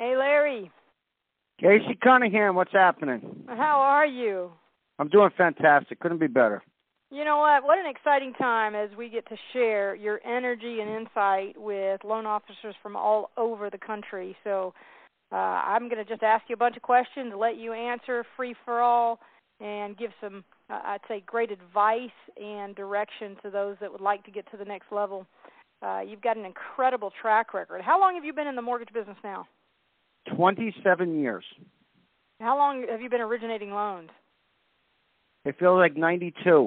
Hey, Larry. Casey Cunningham, what's happening? How are you? I'm doing fantastic. Couldn't be better. You know what? What an exciting time as we get to share your energy and insight with loan officers from all over the country. So I'm going to just ask you a bunch of questions, let you answer free for all, and give some, I'd say, great advice and direction to those that would like to get to the next level. You've got an incredible track record. How long have you been in the mortgage business now? 27 years. How long have you been originating loans? It feels like 92.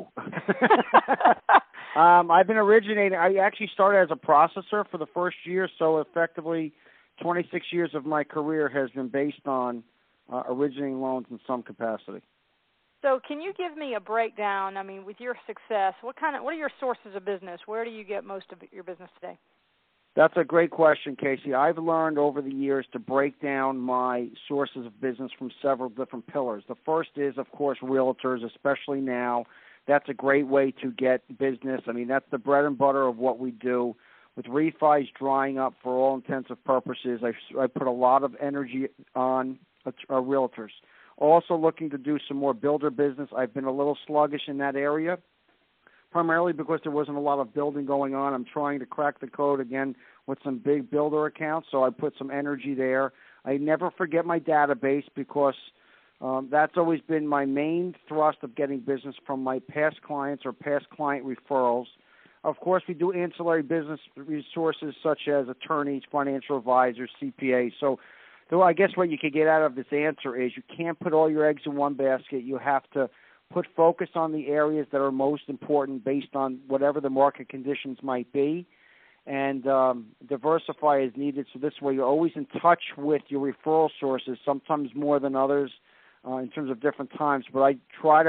I've been originating. I actually started as a processor for the first year, so effectively 26 years of my career has been based on originating loans in some capacity. So can you give me a breakdown, with your success, what are your sources of business? Where do you get most of your business today? That's a great question, Casey. I've learned over the years to break down my sources of business from several different pillars. The first is, of course, realtors, especially now. That's a great way to get business. That's the bread and butter of what we do. With refis drying up for all intents and purposes, I put a lot of energy on realtors. Also looking to do some more builder business. I've been a little sluggish in that area, primarily because there wasn't a lot of building going on. I'm trying to crack the code again with some big builder accounts, so I put some energy there. I never forget my database because that's always been my main thrust of getting business from my past clients or past client referrals. Of course, we do ancillary business resources such as attorneys, financial advisors, CPAs. So I guess what you could get out of this answer is you can't put all your eggs in one basket. You have to put focus on the areas that are most important based on whatever the market conditions might be, and diversify as needed. So this way you're always in touch with your referral sources, sometimes more than others in terms of different times. But I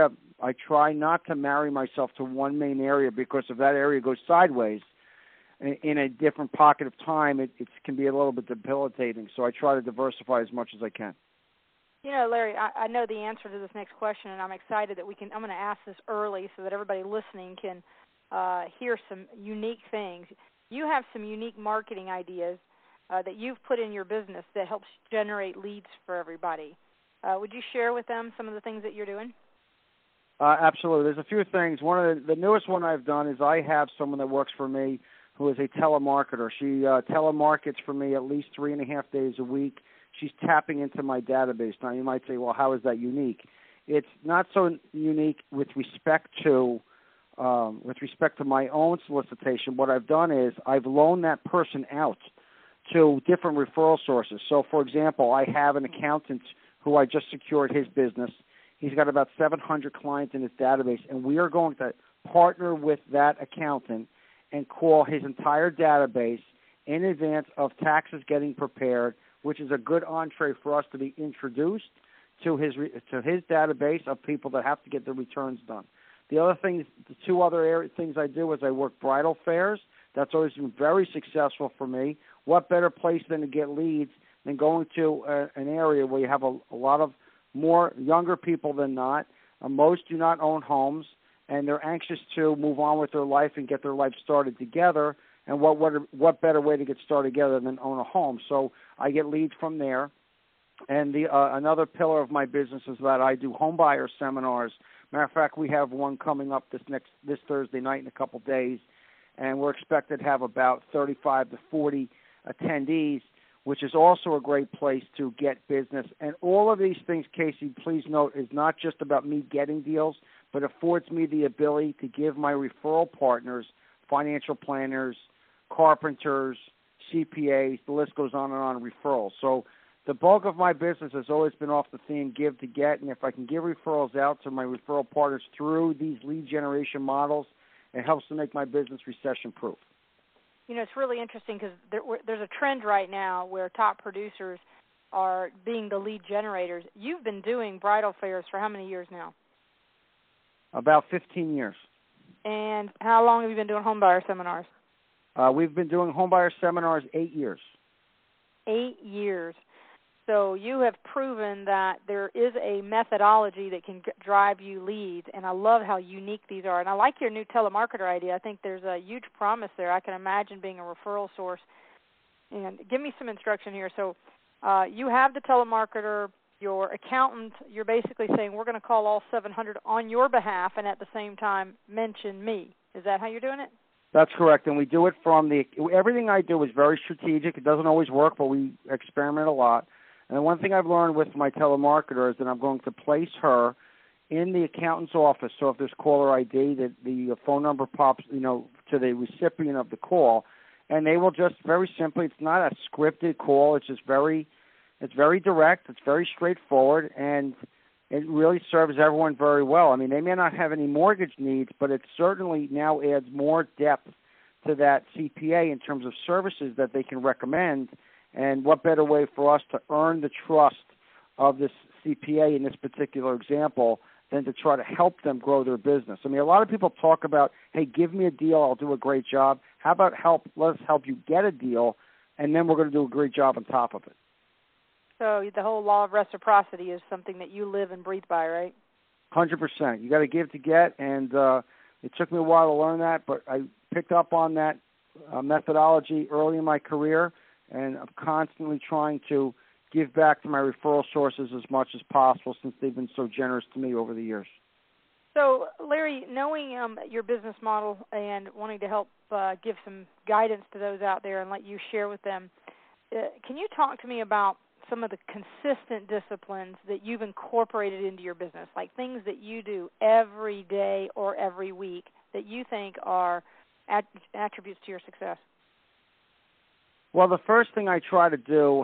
try not to marry myself to one main area, because if that area goes sideways in a different pocket of time, it can be a little bit debilitating. So I try to diversify as much as I can. You know, Larry, I know the answer to this next question, and I'm excited that I'm going to ask this early so that everybody listening can hear some unique things. You have some unique marketing ideas that you've put in your business that helps generate leads for everybody. Would you share with them some of the things that you're doing? Absolutely. There's a few things. One of the newest one I've done is I have someone that works for me who is a telemarketer. She telemarkets for me at least 3.5 days a week. She's tapping into my database. Now, you might say, well, how is that unique? It's not so unique with respect to my own solicitation. What I've done is I've loaned that person out to different referral sources. So, for example, I have an accountant who I just secured his business. He's got about 700 clients in his database, and we are going to partner with that accountant and call his entire database in advance of taxes getting prepared, which is a good entree for us to be introduced to his database of people that have to get the returns done. The two other things I do is I work bridal fairs. That's always been very successful for me. What better place than to get leads than going to an area where you have a lot of more younger people than not. Most do not own homes, and they're anxious to move on with their life and get their life started together. And what better way to get started together than own a home? So I get leads from there. And another pillar of my business is that I do home buyer seminars. Matter of fact, we have one coming up this Thursday night in a couple days, and we're expected to have about 35 to 40 attendees, which is also a great place to get business. And all of these things, Casey, please note, is not just about me getting deals, but affords me the ability to give my referral partners, financial planners, carpenters, CPAs, the list goes on and on, referrals. So the bulk of my business has always been off the theme give to get, and if I can give referrals out to my referral partners through these lead generation models, it helps to make my business recession-proof. You know, it's really interesting because there's a trend right now where top producers are being the lead generators. You've been doing bridal fairs for how many years now? About 15 years. And how long have you been doing home buyer seminars? We've been doing homebuyer seminars 8 years. 8 years. So you have proven that there is a methodology that can drive you leads, and I love how unique these are. And I like your new telemarketer idea. I think there's a huge promise there. I can imagine being a referral source. And give me some instruction here. So You have the telemarketer, your accountant. You're basically saying we're going to call all 700 on your behalf and at the same time mention me. Is that how you're doing it? That's correct, and we do it from everything I do is very strategic. It doesn't always work, but we experiment a lot. And one thing I've learned with my telemarketer is that I'm going to place her in the accountant's office. So if there's caller ID, that the phone number pops, to the recipient of the call, and they will just very simply. It's not a scripted call. It's just very direct. It's very straightforward, and it really serves everyone very well. I mean, they may not have any mortgage needs, but it certainly now adds more depth to that CPA in terms of services that they can recommend. And what better way for us to earn the trust of this CPA in this particular example than to try to help them grow their business? I mean, a lot of people talk about, hey, give me a deal, I'll do a great job. How about let us help you get a deal, and then we're going to do a great job on top of it. So the whole law of reciprocity is something that you live and breathe by, right? 100%. You got to give to get, and it took me a while to learn that, but I picked up on that methodology early in my career, and I'm constantly trying to give back to my referral sources as much as possible since they've been so generous to me over the years. So, Larry, knowing your business model and wanting to help give some guidance to those out there and let you share with them, can you talk to me about some of the consistent disciplines that you've incorporated into your business, like things that you do every day or every week that you think are attributes to your success? Well, the first thing I try to do,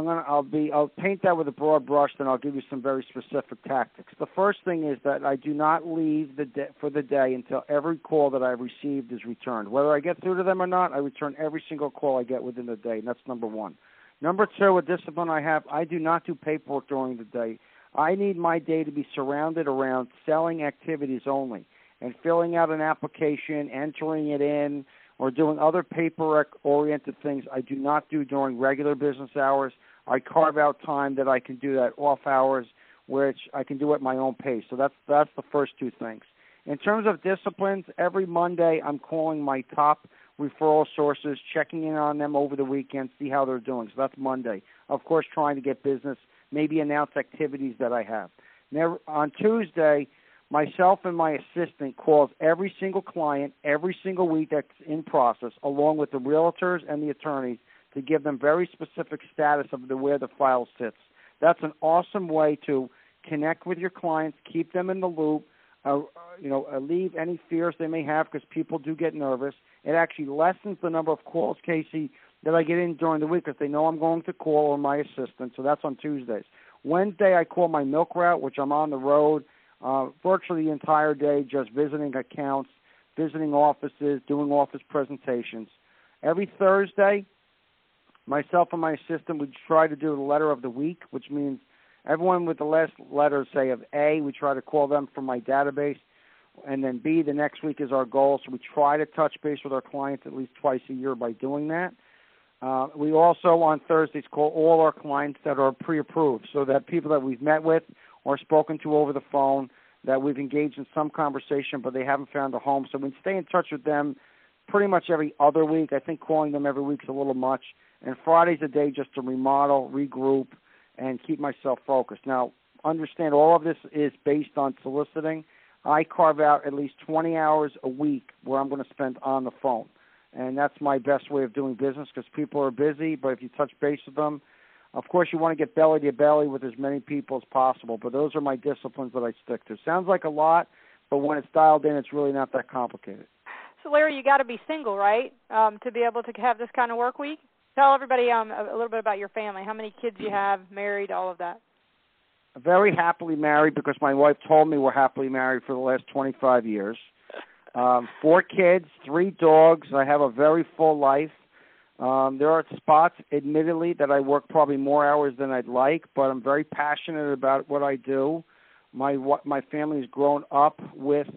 I'll paint that with a broad brush, then I'll give you some very specific tactics. The first thing is that I do not leave for the day until every call that I've received is returned. Whether I get through to them or not, I return every single call I get within the day, and that's number one. Number two, a discipline I have, I do not do paperwork during the day. I need my day to be surrounded around selling activities only and filling out an application, entering it in, or doing other paperwork-oriented things I do not do during regular business hours. I carve out time that I can do that off hours, which I can do at my own pace. So that's the first two things. In terms of disciplines, every Monday I'm calling my top referral sources, checking in on them over the weekend, see how they're doing. So that's Monday. Of course, trying to get business, maybe announce activities that I have. On Tuesday, myself and my assistant calls every single client every single week that's in process, along with the realtors and the attorneys, to give them very specific status of where the file sits. That's an awesome way to connect with your clients, keep them in the loop, alleviate any fears they may have, because people do get nervous. It actually lessens the number of calls, Casey, that I get in during the week because they know I'm going to call, or my assistant. So that's on Tuesdays. Wednesday, I call my milk route, which I'm on the road virtually the entire day, just visiting accounts, visiting offices, doing office presentations. Every Thursday, myself and my assistant, we try to do the letter of the week, which means everyone with the last letter, say, of A, we try to call them from my database, and then B, the next week is our goal. So we try to touch base with our clients at least twice a year by doing that. We also, on Thursdays, call all our clients that are pre-approved, so that people that we've met with or spoken to over the phone, that we've engaged in some conversation, but they haven't found a home. So we stay in touch with them pretty much every other week. I think calling them every week is a little much. And Friday's a day just to remodel, regroup, and keep myself focused. Now, understand all of this is based on soliciting. I carve out at least 20 hours a week where I'm going to spend on the phone. And that's my best way of doing business, because people are busy, but if you touch base with them, of course you want to get belly to belly with as many people as possible, but those are my disciplines that I stick to. Sounds like a lot, but when it's dialed in, it's really not that complicated. So, Larry, you got to be single, right, to be able to have this kind of work week? Tell everybody a little bit about your family, how many kids you have, married, all of that. Very happily married, because my wife told me we're happily married for the last 25 years. 4 kids, 3 dogs. I have a very full life. There are spots, admittedly, that I work probably more hours than I'd like, but I'm very passionate about what I do. My family's grown up with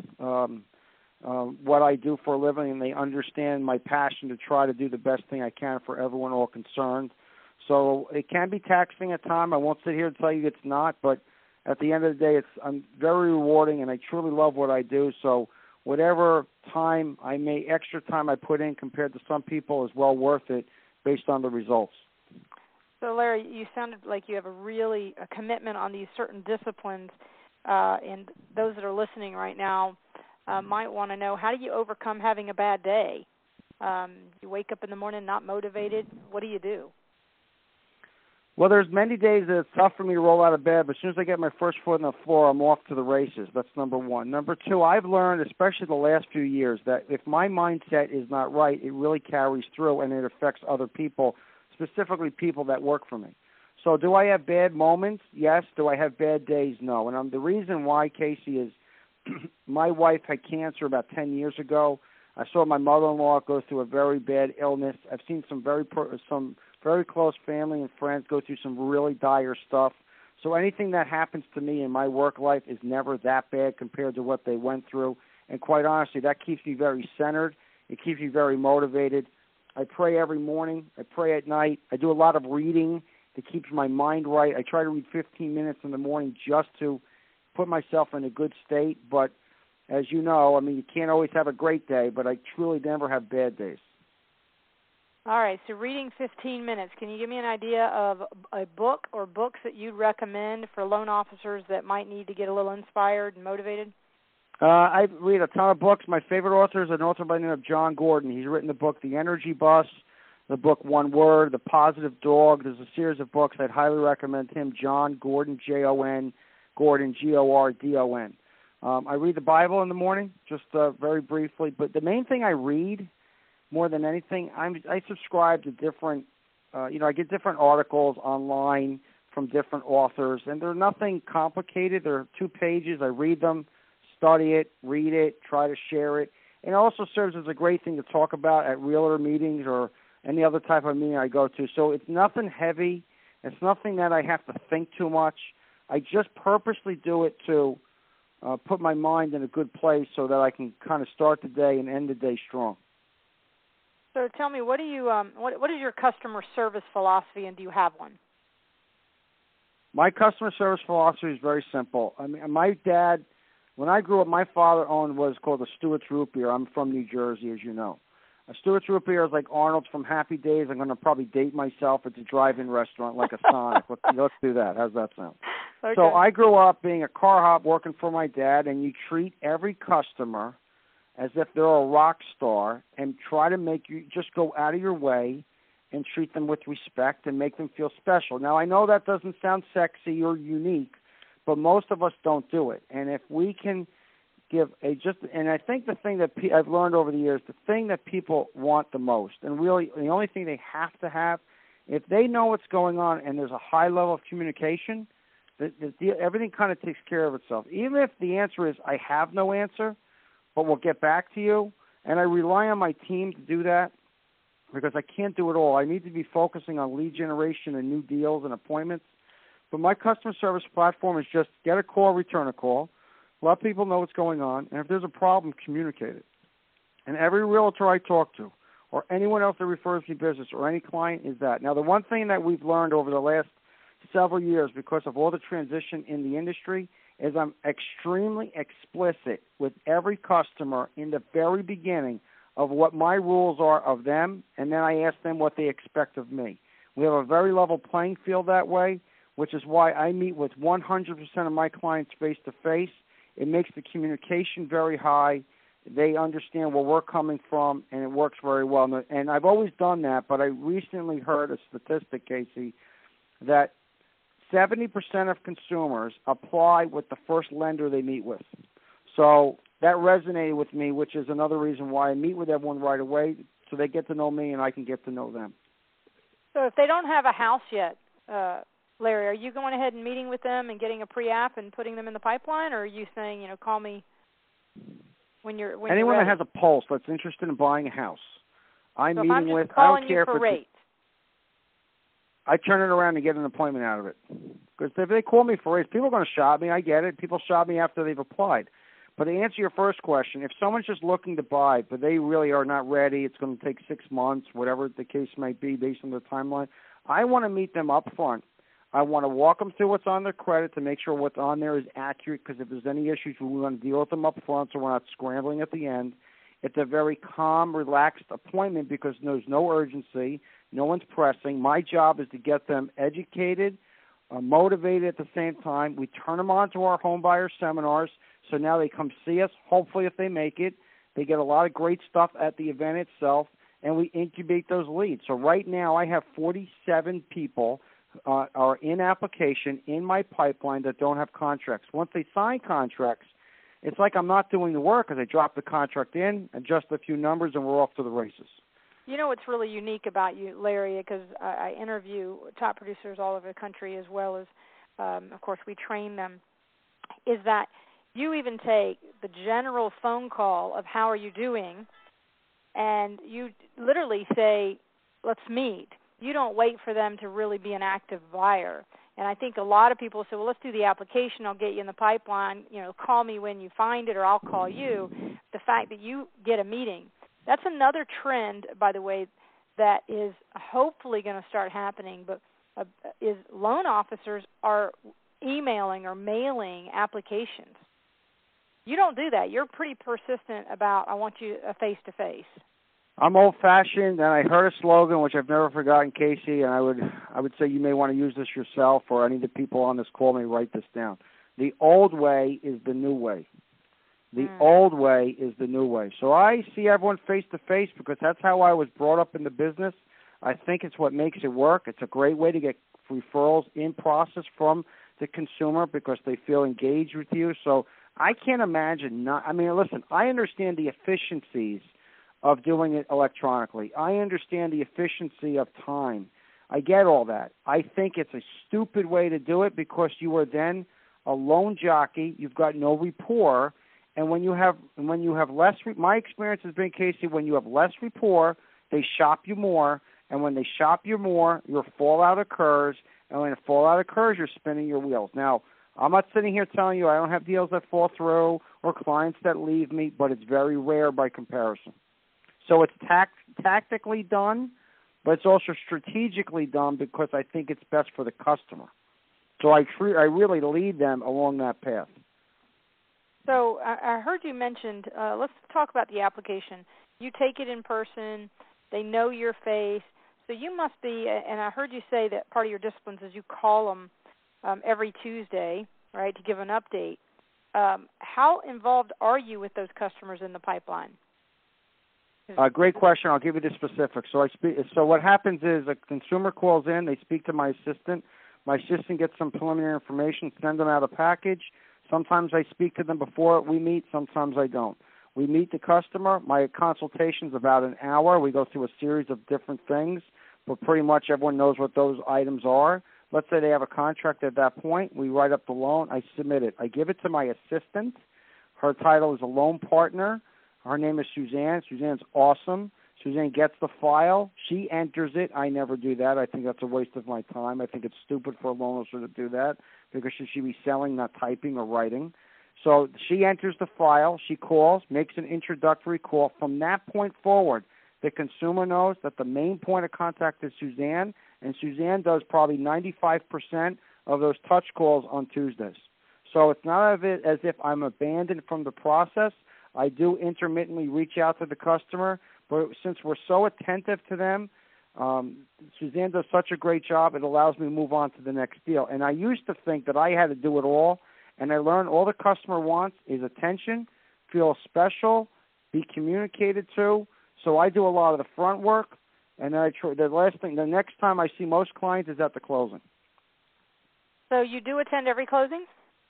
what I do for a living, and they understand my passion to try to do the best thing I can for everyone all concerned. So it can be taxing at times. I won't sit here and tell you it's not, but at the end of the day, I'm very rewarding, and I truly love what I do. So whatever extra time I put in compared to some people is well worth it based on the results. So, Larry, you sounded like you have a commitment on these certain disciplines, and those that are listening right now might want to know, how do you overcome having a bad day? You wake up in the morning not motivated. What do you do? Well, there's many days that it's tough for me to roll out of bed, but as soon as I get my first foot on the floor, I'm off to the races. That's number one. Number two, I've learned, especially the last few years, that if my mindset is not right, it really carries through and it affects other people, specifically people that work for me. So do I have bad moments? Yes. Do I have bad days? No. And the reason why, Casey, is my wife had cancer about 10 years ago. I saw my mother-in-law go through a very bad illness. I've seen some very close family and friends go through some really dire stuff. So anything that happens to me in my work life is never that bad compared to what they went through. And quite honestly, that keeps me very centered. It keeps me very motivated. I pray every morning. I pray at night. I do a lot of reading to keep my mind right. I try to read 15 minutes in the morning just to put myself in a good state. But as you know, I mean, you can't always have a great day, but I truly never have bad days. All right, so reading 15 minutes. Can you give me an idea of a book or books that you'd recommend for loan officers that might need to get a little inspired and motivated? I read a ton of books. My favorite author is an author by the name of John Gordon. He's written the book The Energy Bus, the book One Word, The Positive Dog. There's a series of books I'd highly recommend him. John Gordon, Jon, Gordon, Gordon. I read the Bible in the morning, just very briefly. But the main thing I read, more than anything, I subscribe to different, I get different articles online from different authors, and they're nothing complicated. They're 2 pages. I read them, study it, read it, try to share it. And it also serves as a great thing to talk about at realtor meetings or any other type of meeting I go to. So it's nothing heavy. It's nothing that I have to think too much. I just purposely do it to put my mind in a good place so that I can kind of start the day and end the day strong. So tell me, what do you what is your customer service philosophy, and do you have one? My customer service philosophy is very simple. I mean, my dad, when I grew up, my father owned what is called a Stewart's Root Beer. I'm from New Jersey, as you know. A Stewart's Root Beer is like Arnold's from Happy Days. I'm going to probably date myself. It's a drive-in restaurant like a Sonic. Let's do that. How's that sound? Okay. So I grew up being a car hop working for my dad, and you treat every customer as if they're a rock star and try to make you just go out of your way and treat them with respect and make them feel special. Now, I know that doesn't sound sexy or unique, but most of us don't do it. And if we can and I think the thing that I've learned over the years, the thing that people want the most, and really the only thing they have to have, if they know what's going on and there's a high level of communication, everything kind of takes care of itself. Even if the answer is, I have no answer, but we'll get back to you, and I rely on my team to do that because I can't do it all. I need to be focusing on lead generation and new deals and appointments. But my customer service platform is just get a call, return a call, let people know what's going on, and if there's a problem, communicate it. And every realtor I talk to or anyone else that refers me business or any client is that. Now, the one thing that we've learned over the last several years because of all the transition in the industry is I'm extremely explicit with every customer in the very beginning of what my rules are of them, and then I ask them what they expect of me. We have a very level playing field that way, which is why I meet with 100% of my clients face-to-face. It makes the communication very high. They understand where we're coming from, and it works very well. And I've always done that, but I recently heard a statistic, Casey, that 70% of consumers apply with the first lender they meet with. So that resonated with me, which is another reason why I meet with everyone right away so they get to know me and I can get to know them. So if they don't have a house yet, Larry, are you going ahead and meeting with them and getting a pre-app and putting them in the pipeline, or are you saying, call me when you're ready? Anyone that has a pulse that's interested in buying a house, I'm so meeting with. I don't care for if rates. I turn it around and get an appointment out of it. Because if they call me for rates, people are going to shop me. I get it. People shop me after they've applied. But to answer your first question, if someone's just looking to buy, but they really are not ready, it's going to take 6 months, whatever the case might be based on the timeline, I want to meet them up front. I want to walk them through what's on their credit to make sure what's on there is accurate, because if there's any issues, we want to deal with them up front so we're not scrambling at the end. It's a very calm, relaxed appointment because there's no urgency, no one's pressing. My job is to get them educated, motivated at the same time. We turn them on to our home buyer seminars, so now they come see us. Hopefully, if they make it, they get a lot of great stuff at the event itself, and we incubate those leads. So right now, I have 47 people are in application in my pipeline that don't have contracts. Once they sign contracts, it's like I'm not doing the work because I drop the contract in, adjust a few numbers, and we're off to the races. You know what's really unique about you, Larry, because I interview top producers all over the country as well as, of course, we train them, is that you even take the general phone call of how are you doing, and you literally say, let's meet. You don't wait for them to really be an active buyer. And I think a lot of people say, well, let's do the application. I'll get you in the pipeline. Call me when you find it, or I'll call you. The fact that you get a meeting, that's another trend, by the way, that is hopefully going to start happening, but is loan officers are emailing or mailing applications. You don't do that. You're pretty persistent about, I want you a face-to-face. I'm old-fashioned, and I heard a slogan, which I've never forgotten, Casey, and I would say you may want to use this yourself, or any of the people on this call may write this down. The old way is the new way. The old way is the new way. So I see everyone face-to-face because that's how I was brought up in the business. I think it's what makes it work. It's a great way to get referrals in process from the consumer because they feel engaged with you. So I can't imagine not. I mean, listen, I understand the efficiencies of doing it electronically. I understand the efficiency of time. I get all that. I think it's a stupid way to do it because you are then a loan jockey. You've got no rapport. And when you have less, my experience has been, Casey, when you have less rapport, they shop you more. And when they shop you more, your fallout occurs. And when a fallout occurs, you're spinning your wheels. Now, I'm not sitting here telling you I don't have deals that fall through or clients that leave me, but it's very rare by comparison. So it's tactically done, but it's also strategically done because I think it's best for the customer. So I really lead them along that path. So I heard you mentioned, let's talk about the application. You take it in person. They know your face. So you must be, and I heard you say that part of your disciplines is you call them every Tuesday, right, to give an update. How involved are you with those customers in the pipeline? Great question. I'll give you the specifics. So what happens is a consumer calls in. They speak to my assistant. My assistant gets some preliminary information, send them out a package. Sometimes I speak to them before we meet. Sometimes I don't. We meet the customer. My consultation's about an hour. We go through a series of different things, but pretty much everyone knows what those items are. Let's say they have a contract at that point. We write up the loan. I submit it. I give it to my assistant. Her title is a loan partner. Her name is Suzanne. Suzanne's awesome. Suzanne gets the file. She enters it. I never do that. I think that's a waste of my time. I think it's stupid for a loan officer to do that because she should be selling, not typing or writing. So she enters the file. She calls, makes an introductory call. From that point forward, the consumer knows that the main point of contact is Suzanne, and Suzanne does probably 95% of those touch calls on Tuesdays. So it's not as if I'm abandoned from the process. I do intermittently reach out to the customer, but since we're so attentive to them, Suzanne does such a great job, it allows me to move on to the next deal. And I used to think that I had to do it all, and I learned all the customer wants is attention, feel special, be communicated to. So I do a lot of the front work, and then the next time I see most clients is at the closing. So you do attend every closing?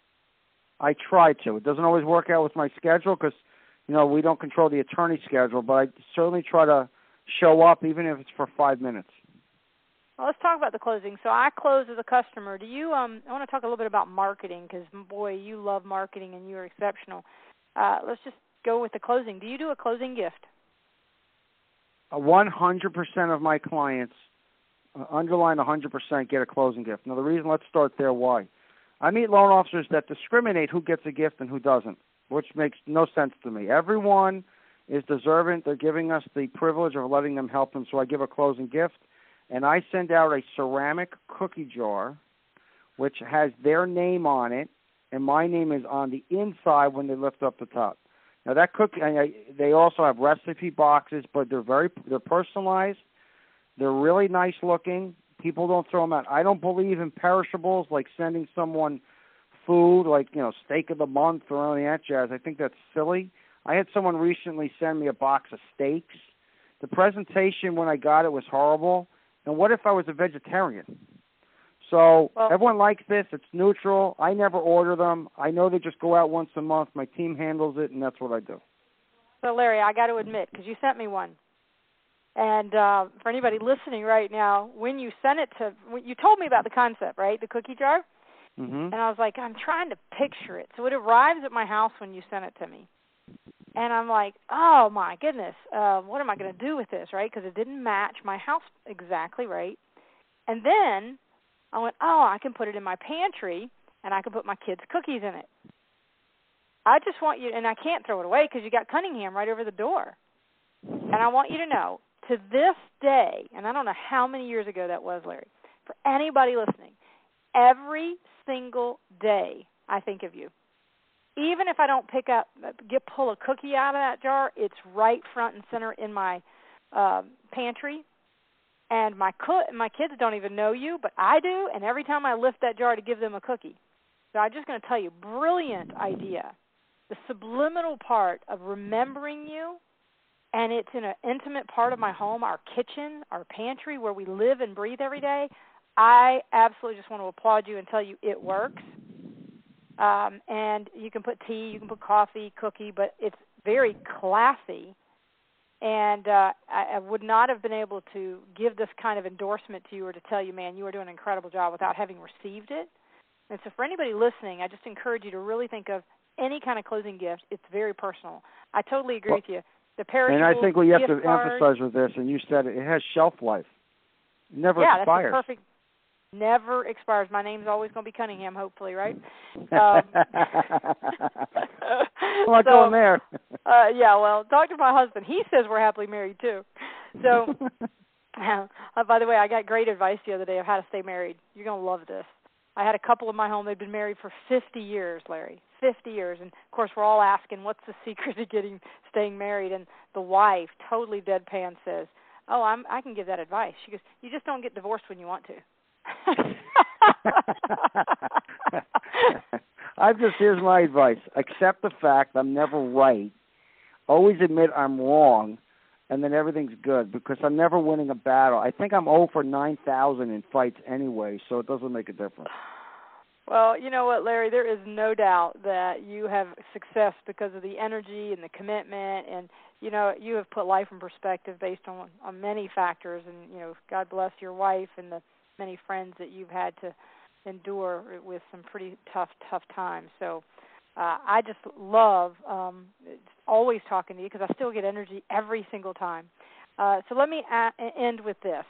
I try to. It doesn't always work out with my schedule because, we don't control the attorney schedule, but I certainly try to show up even if it's for 5 minutes. Well, let's talk about the closing. So I close as a customer. Do you? I want to talk a little bit about marketing because, boy, you love marketing and you're exceptional. Let's just go with the closing. Do you do a closing gift? 100% of my clients, underline 100%, get a closing gift. Now, the reason, let's start there, why? I meet loan officers that discriminate who gets a gift and who doesn't, which makes no sense to me. Everyone is deserving. They're giving us the privilege of letting them help them, so I give a closing gift. And I send out a ceramic cookie jar, which has their name on it, and my name is on the inside when they lift up the top. Now that cookie, they also have recipe boxes, but they're personalized. They're really nice looking. People don't throw them out. I don't believe in perishables, like sending someone food, like, steak of the month or any of that jazz. I think that's silly. I had someone recently send me a box of steaks. The presentation when I got it was horrible. And what if I was a vegetarian? So everyone likes this. It's neutral. I never order them. I know they just go out once a month. My team handles it, and that's what I do. So, Larry, I got to admit, because you sent me one. And for anybody listening right now, when you sent it you told me about the concept, right, the cookie jar? Mm-hmm. And I was like, I'm trying to picture it. So it arrives at my house when you sent it to me. And I'm like, oh, my goodness, what am I going to do with this, right? Because it didn't match my house exactly, right? And then I went, I can put it in my pantry, and I can put my kids' cookies in it. I just want you, and I can't throw it away because you got Cunningham right over the door. And I want you to know, to this day, and I don't know how many years ago that was, Larry, for anybody listening, every single day I think of you. Even if I don't pull a cookie out of that jar, it's right front and center in my pantry. And my kids don't even know you, but I do, and every time I lift that jar to give them a cookie. So I'm just going to tell you, brilliant idea. The subliminal part of remembering you, and it's in an intimate part of my home, our kitchen, our pantry, where we live and breathe every day. I absolutely just want to applaud you and tell you it works. And you can put tea, you can put coffee, cookie, but it's very classy. And I would not have been able to give this kind of endorsement to you or to tell you, man, you are doing an incredible job without having received it. And so for anybody listening, I just encourage you to really think of any kind of closing gift. It's very personal. I totally agree with you. The perishable and I think what you have to card, emphasize with this, and you said it has shelf life. It never expires. Yeah, that's perfect. Never expires. My name's always going to be Cunningham, hopefully, right? I'm not going there. Yeah, well, talk to my husband. He says we're happily married, too. So, by the way, I got great advice the other day of how to stay married. You're going to love this. I had a couple in my home. They'd been married for 50 years, Larry, 50 years. And, of course, we're all asking, what's the secret to staying married? And the wife, totally deadpan, says, I can give that advice. She goes, you just don't get divorced when you want to. Here's my advice. Accept the fact I'm never right. Always admit I'm wrong, and then everything's good, because I'm never winning a battle. I think I'm 0 for 9,000 in fights anyway, so it doesn't make a difference. Well, you know what, Larry, there is no doubt that you have success because of the energy and the commitment, and, you have put life in perspective based on many factors, and, God bless your wife and the many friends that you've had to endure with some pretty tough times. So I just love always talking to you, because I still get energy every single time. So let me end with this.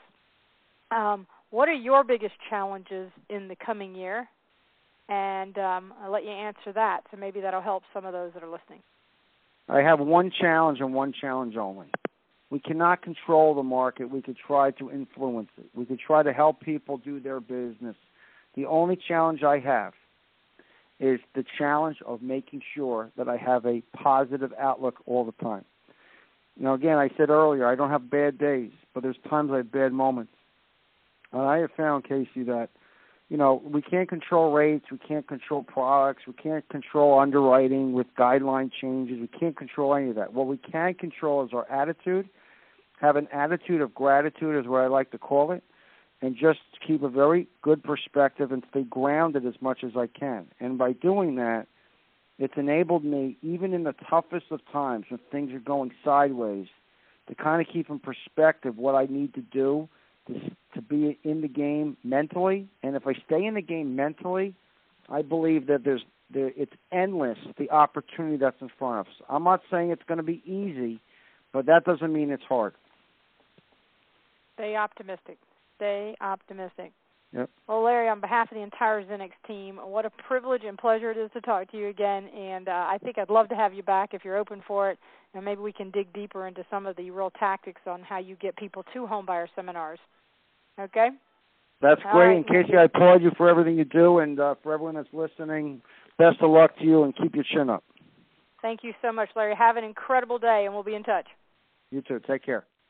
What are your biggest challenges in the coming year? And I'll let you answer that, so maybe that'll help some of those that are listening. I have one challenge and one challenge only. We cannot control the market. We could try to influence it. We could try to help people do their business. The only challenge I have is the challenge of making sure that I have a positive outlook all the time. Again, I said earlier, I don't have bad days, but there's times I have bad moments. And I have found, Casey, that, we can't control rates, we can't control products, we can't control underwriting with guideline changes, we can't control any of that. What we can control is our attitude. Have an attitude of gratitude is what I like to call it, and just keep a very good perspective and stay grounded as much as I can. And by doing that, it's enabled me, even in the toughest of times when things are going sideways, to kind of keep in perspective what I need to do to be in the game mentally. And if I stay in the game mentally, I believe that it's endless, the opportunity that's in front of us. I'm not saying it's going to be easy, but that doesn't mean it's hard. Stay optimistic. Stay optimistic. Yep. Well, Larry, on behalf of the entire Zenix team, what a privilege and pleasure it is to talk to you again. And I think I'd love to have you back if you're open for it. And maybe we can dig deeper into some of the real tactics on how you get people to homebuyer seminars. Okay? That's great. Right. And Casey, I applaud you for everything you do. And for everyone that's listening, best of luck to you, and keep your chin up. Thank you so much, Larry. Have an incredible day, and we'll be in touch. You too. Take care.